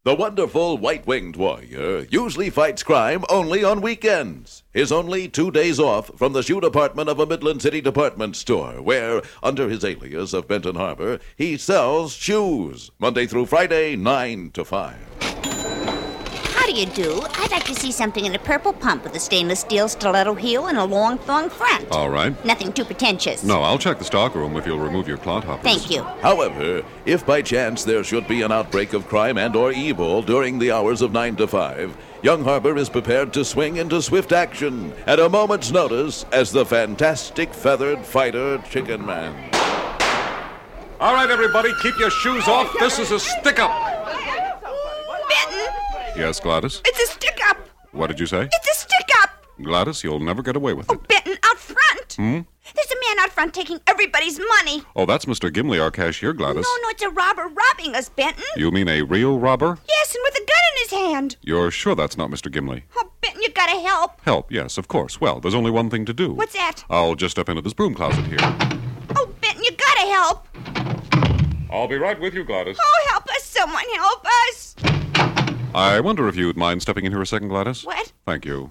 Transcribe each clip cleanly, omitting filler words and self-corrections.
The wonderful white-winged warrior usually fights crime only on weekends. His only 2 days off from the shoe department of a Midland City department store, where, under his alias of Benton Harbor, he sells shoes, Monday through Friday, 9 to 5. How do you do? I'd like to see something in a purple pump with a stainless steel stiletto heel and a long thong front. All right. Nothing too pretentious. No, I'll check the stockroom if you'll remove your clodhoppers. Thank you. However, if by chance there should be an outbreak of crime and or evil during the hours of 9 to 5, young Harbor is prepared to swing into swift action at a moment's notice as the fantastic feathered fighter Chicken Man. All right, everybody, keep your shoes off. This is a stick-up. Benton, Yes, Gladys? it's a stick-up. What did you say? It's a stick-up. Gladys, you'll never get away with Oh, it. Benton, out front. Hmm? There's a man out front taking everybody's money. Oh, that's Mr. Gimli, our cashier, Gladys. No, it's a robber robbing us, Benton. You mean a real robber? Yes, and with a gun in his hand. You're sure that's not Mr. Gimli? Oh, Benton, you gotta help. Help, yes, of course. Well, there's only one thing to do. What's that? I'll just step into this broom closet here. Oh, Benton, you gotta help. I'll be right with you, Gladys. Oh, help us. Someone help us. I wonder if you'd mind stepping in here a second, Gladys? What? Thank you.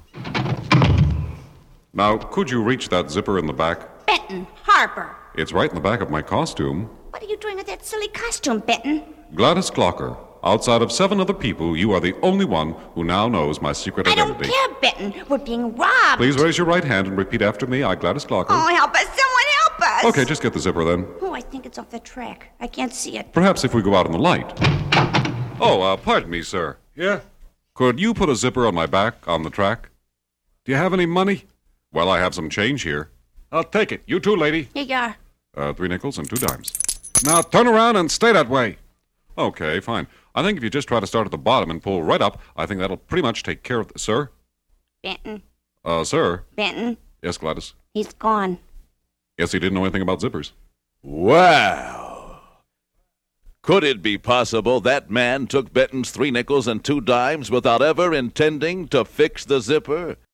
Now, could you reach that zipper in the back? Benton, Harbor. It's right in the back of my costume. What are you doing with that silly costume, Benton? Gladys Clocker, outside of 7 other people, you are the only one who now knows my secret I don't identity. care, Benton. We're being robbed. Please raise your right hand and repeat after me. I, Gladys Clocker. Oh, help us. Someone help us. Okay, just get the zipper then. Oh, I think it's off the track. I can't see it. Perhaps if we go out in the light. Oh, pardon me, sir. Yeah? Could you put a zipper on my back on the track? Do you have any money? Well, I have some change here. I'll take it. You too, lady. Here you are. 3 nickels and 2 dimes. Now turn around and stay that way. Okay, fine. I think if you just try to start at the bottom and pull right up, I think that'll pretty much take care of the... Sir? Benton, Sir? Benton, Yes, Gladys? he's gone. Yes, he didn't know anything about zippers. Wow! Could it be possible that man took Benton's 3 nickels and 2 dimes without ever intending to fix the zipper?